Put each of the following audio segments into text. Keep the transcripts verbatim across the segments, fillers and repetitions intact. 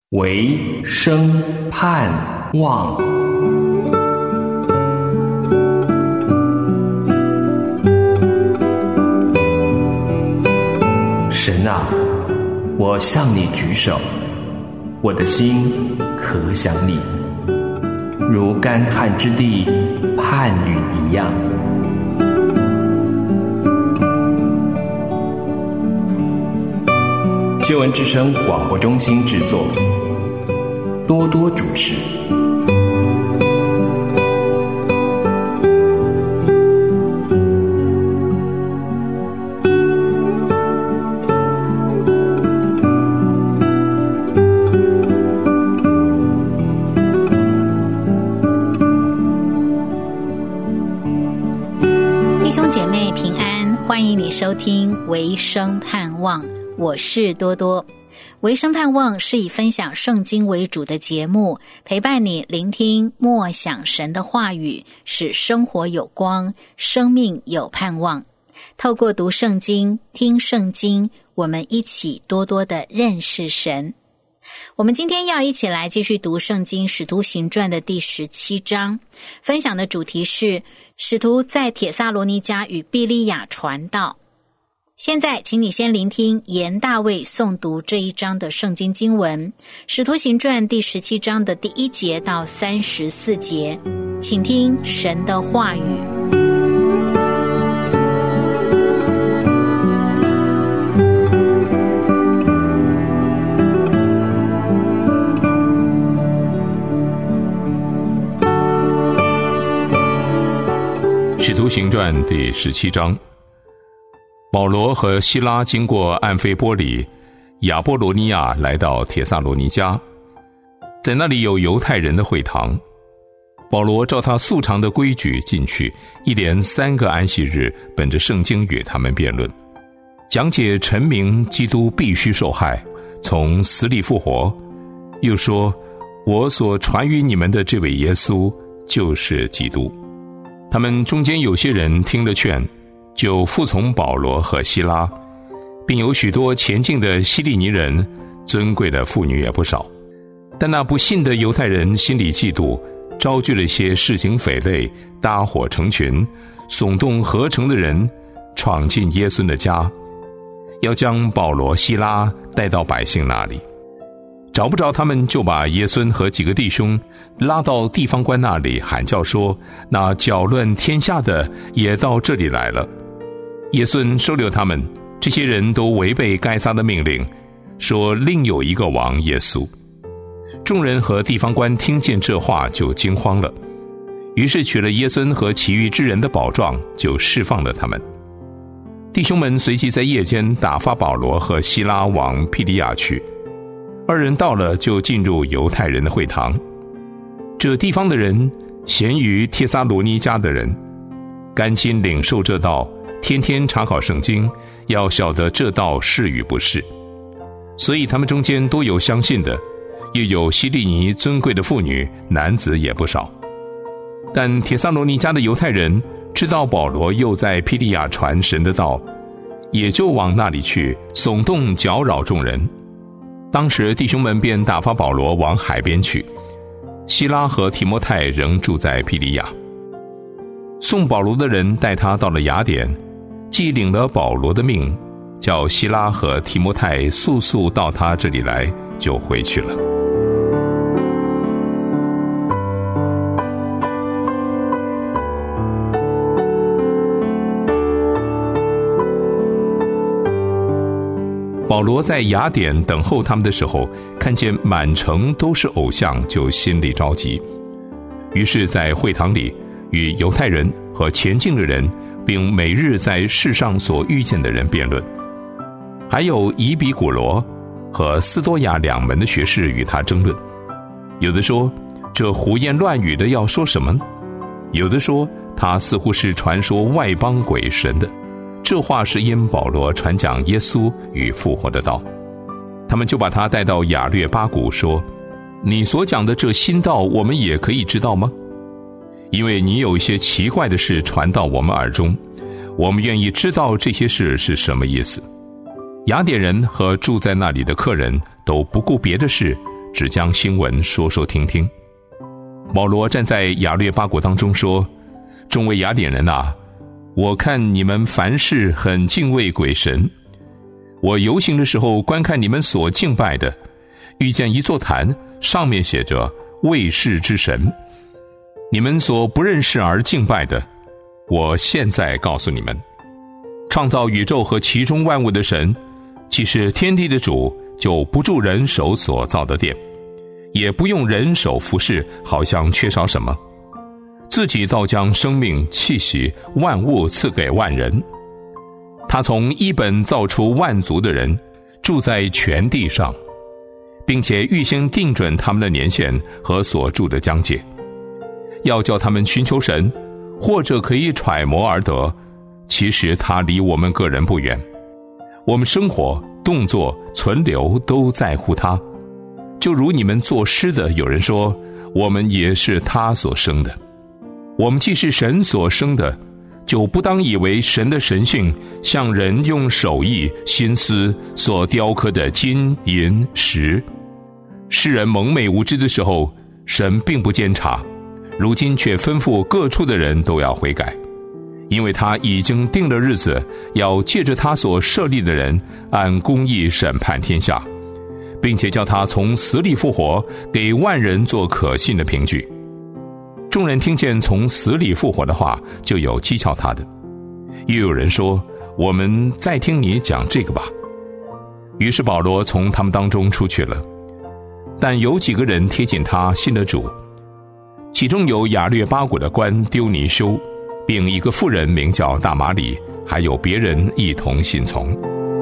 唯生盼望。神啊，我向你举手，我的心可想你，如干旱之地盼雨一样。救恩之声广播中心制作，多多主持。 弟兄姐妹平安，欢迎你收听唯生盼望，我是多多。唯生盼望是以分享圣经为主的节目，陪伴你聆听默想神的话语，使生活有光，生命有盼望。透过读圣经、听圣经，我们一起多多的认识神。我们今天要一起来继续读圣经使徒行传的第十七章，分享的主题是使徒在帖撒罗尼迦与庇利亚传道。现在请你先聆听严大卫诵读这一章的圣经经文，使徒行传第十七章的第一节到三十四节，请听神的话语。 使徒行传第十七章，保罗和希拉经过暗非波里、亚波罗尼亚，来到帖撒罗尼迦，在那里有犹太人的会堂。保罗照他素常的规矩进去，一连三个安息日，本着圣经与他们辩论，讲解陈明基督必须受害，从死里复活，又说我所传于你们的这位耶稣就是基督。他们中间有些人听了劝，就服从保罗和希拉，并有许多前进的希利尼人，尊贵的妇女也不少。但那不信的犹太人心里嫉妒，招聚了一些市井匪类，搭伙成群，耸动合城的人，闯进耶稣的家，要将保罗、希拉带到百姓那里。找不着他们，就把耶稣和几个弟兄拉到地方官那里，喊叫说，那搅乱天下的也到这里来了。耶稣收留他们，这些人都违背该撒的命令，说另有一个王耶稣。众人和地方官听见这话，就惊慌了，于是取了耶稣和其余之人的宝状，就释放了他们。弟兄们随即在夜间打发保罗和希拉往庇利亚去。二人到了，就进入犹太人的会堂。这地方的人咸于帖撒罗尼迦的人，甘心领受这道，天天查考圣经，要晓得这道是与不是。所以他们中间多有相信的，又有希利尼尊贵的妇女，男子也不少。但帖撒罗尼迦的犹太人知道保罗又在庇利亚传神的道，也就往那里去，耸动搅扰众人。当时弟兄们便打发保罗往海边去，希拉和提摩太仍住在庇利亚。送保罗的人带他到了雅典，既领了保罗的命，叫希拉和提摩太速速到他这里来，就回去了。保罗在雅典等候他们的时候，看见满城都是偶像，就心里着急，于是在会堂里与犹太人和前进的人，并每日在世上所遇见的人辩论。还有以比古罗和斯多亚两门的学士与他争论，有的说这胡言乱语的要说什么，有的说他似乎是传说外邦鬼神的，这话是因保罗传讲耶稣与复活的道。他们就把他带到亚略巴谷，说，你所讲的这新道，我们也可以知道吗？因为你有一些奇怪的事传到我们耳中，我们愿意知道这些事是什么意思。雅典人和住在那里的客人都不顾别的事， 只将新闻说说听听。保罗站在亚略巴国当中说：众位雅典人啊，我看你们凡事很敬畏鬼神。我游行的时候观看你们所敬拜的，遇见一座坛，上面写着卫士之神。你们所不认识而敬拜的，我现在告诉你们，创造宇宙和其中万物的神，既是天地的主，就不住人手所造的殿，也不用人手服侍，好像缺少什么，自己倒将生命气息万物赐给万人。他从一本造出万族的人，住在全地上，并且预先定准他们的年限和所住的疆界，要叫他们寻求神，或者可以揣摩而得，其实他离我们个人不远，我们生活动作存留都在乎他。就如你们作诗的有人说，我们也是他所生的。我们既是神所生的，就不当以为神的神性像人用手艺心思所雕刻的金银石。世人蒙昧无知的时候，神并不监察，如今却吩咐各处的人都要悔改，因为他已经定了日子，要借着他所设立的人按公义审判天下，并且叫他从死里复活，给万人做可信的凭据。众人听见从死里复活的话，就有讥诮他的。又有人说，我们再听你讲这个吧。于是保罗从他们当中出去了，但有几个人贴近他信了主，其中有亚略巴国的官丢尼修，并一个妇人名叫大马里，还有别人一同信从。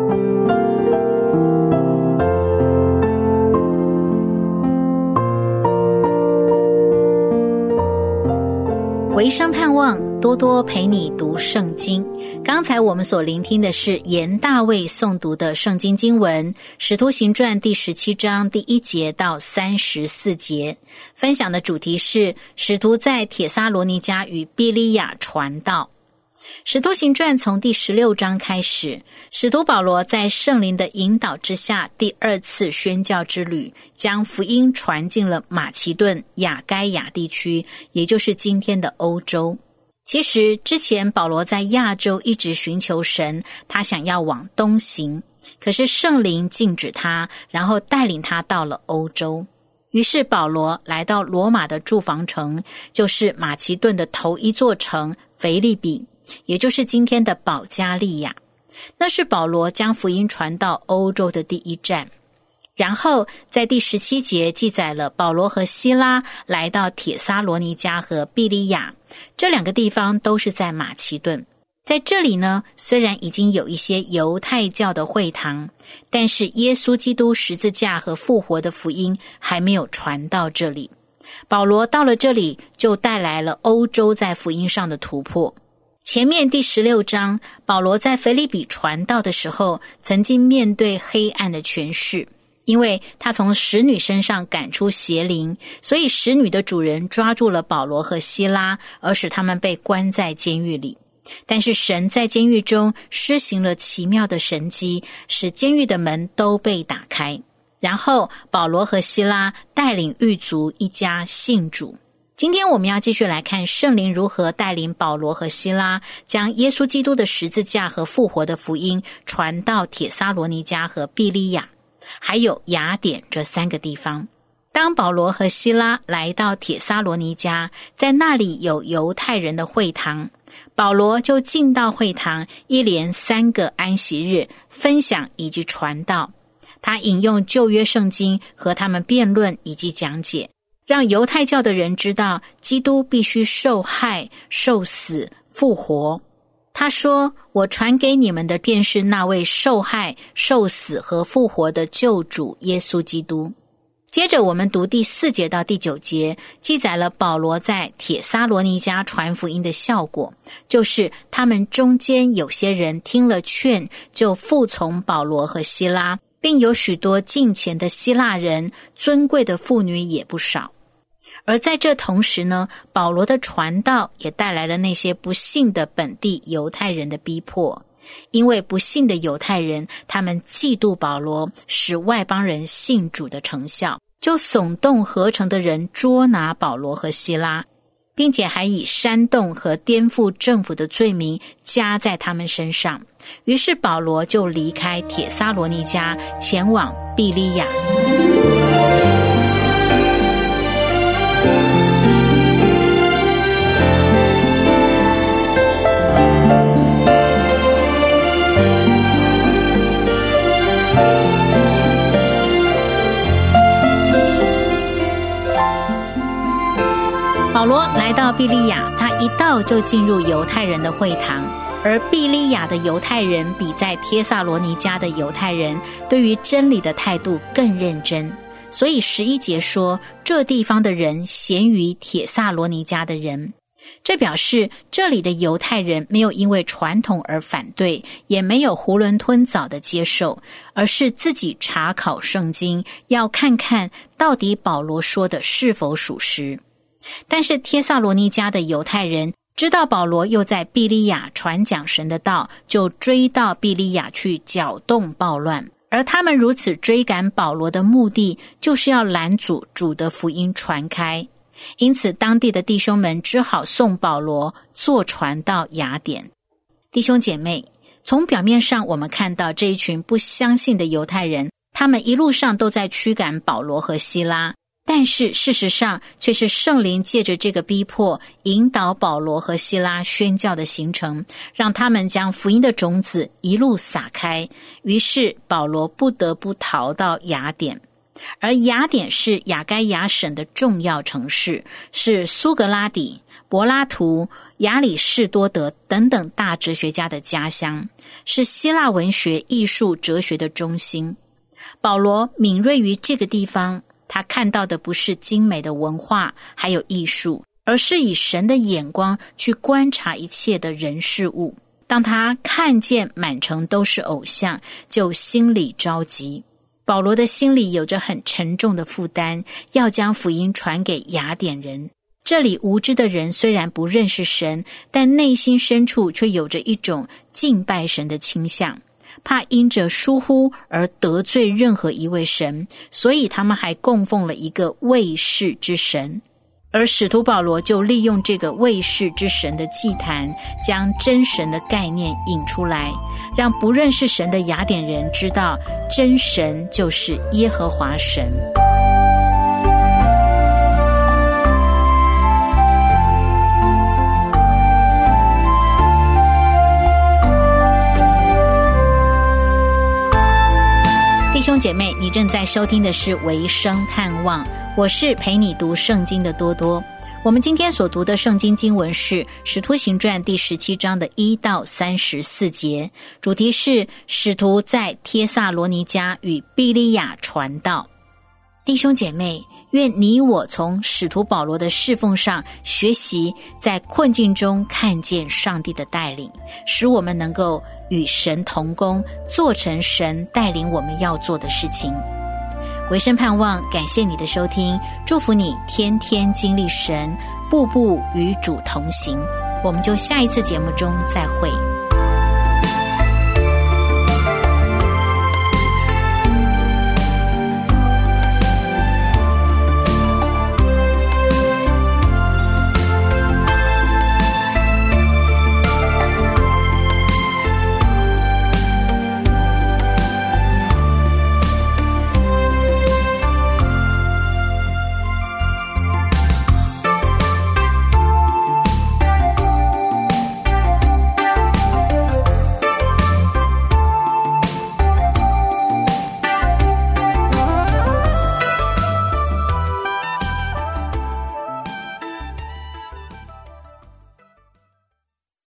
唯生盼望，多多陪你读圣经。刚才我们所聆听的是严大卫诵读的圣经经文《使徒行传》第十七章第一节到三十四节，分享的主题是使徒在帖撒罗尼迦与庇哩亚传道。使徒行传从第十六章开始，使徒保罗在圣灵的引导之下，第二次宣教之旅，将福音传进了马其顿、亚该亚地区，也就是今天的欧洲。其实之前保罗在亚洲一直寻求神，他想要往东行，可是圣灵禁止他，然后带领他到了欧洲。于是保罗来到罗马的住房城，就是马其顿的头一座城腓立比，也就是今天的保加利亚。那是保罗将福音传到欧洲的第一站。然后在第十七节记载了保罗和希拉来到帖撒罗尼迦和庇哩亚，这两个地方都是在马其顿。在这里呢，虽然已经有一些犹太教的会堂，但是耶稣基督十字架和复活的福音还没有传到这里。保罗到了这里，就带来了欧洲在福音上的突破。前面第十六章，保罗在腓立比传道的时候，曾经面对黑暗的权势，因为他从使女身上赶出邪灵，所以使女的主人抓住了保罗和希拉，而使他们被关在监狱里。但是神在监狱中施行了奇妙的神迹，使监狱的门都被打开。然后保罗和希拉带领狱卒一家信主。今天我们要继续来看圣灵如何带领保罗和希拉，将耶稣基督的十字架和复活的福音传到帖撒罗尼迦和庇哩亚，还有雅典这三个地方。当保罗和希拉来到帖撒罗尼迦，在那里有犹太人的会堂，保罗就进到会堂，一连三个安息日分享以及传道。他引用旧约圣经和他们辩论以及讲解，让犹太教的人知道基督必须受害、受死、复活。他说，我传给你们的便是那位受害、受死和复活的救主耶稣基督。接着我们读第四节到第九节，记载了保罗在帖撒罗尼迦传福音的效果，就是他们中间有些人听了劝，就服从保罗和希拉，并有许多敬虔的希腊人，尊贵的妇女也不少。而在这同时呢，保罗的传道也带来了那些不信的本地犹太人的逼迫。因为不信的犹太人，他们嫉妒保罗使外邦人信主的成效， 就耸动合成的人捉拿保罗和希拉，并且还以煽动和颠覆政府的罪名加在他们身上。于是保罗就离开帖撒罗尼迦，前往庇哩亚。保罗来到庇哩亚，他一到就进入犹太人的会堂，而庇哩亚的犹太人比在帖撒罗尼迦的犹太人对于真理的态度更认真，所以十一节说，这地方的人咸于帖撒罗尼迦的人。这表示这里的犹太人没有因为传统而反对，也没有囫囵吞枣的接受，而是自己查考圣经，要看看到底保罗说的是否属实。但是帖撒罗尼迦的犹太人知道保罗又在庇哩亚传讲神的道，就追到庇哩亚去搅动暴乱。而他们如此追赶保罗的目的，就是要拦阻主的福音传开。因此当地的弟兄们只好送保罗坐船到雅典。弟兄姐妹，从表面上我们看到这一群不相信的犹太人，他们一路上都在驱赶保罗和希拉，但是事实上却是圣灵借着这个逼迫，引导保罗和希拉宣教的行程，让他们将福音的种子一路撒开。于是保罗不得不逃到雅典。而雅典是亚该亚省的重要城市，是苏格拉底、柏拉图、亚里士多德等等大哲学家的家乡，是希腊文学、艺术、哲学的中心。保罗敏锐于这个地方，他看到的不是精美的文化还有艺术，而是以神的眼光去观察一切的人事物。当他看见满城都是偶像，就心里着急。保罗的心里有着很沉重的负担，要将福音传给雅典人。这里无知的人虽然不认识神，但内心深处却有着一种敬拜神的倾向，怕因着疏忽而得罪任何一位神，所以他们还供奉了一个未识之神。而使徒保罗就利用这个未识之神的祭坛，将真神的概念引出来，让不认识神的雅典人知道真神就是耶和华神。弟兄姐妹，你正在收听的是维生盼望，我是陪你读圣经的多多。我们今天所读的圣经经文是使徒行传第十七章的一到三十四节，主题是使徒在帖撒罗尼迦与庇哩亚传道。弟兄姐妹，愿你我从使徒保罗的侍奉上学习，在困境中看见上帝的带领，使我们能够与神同工，做成神带领我们要做的事情。维生盼望，感谢你的收听，祝福你天天经历神，步步与主同行。我们就下一次节目中再会。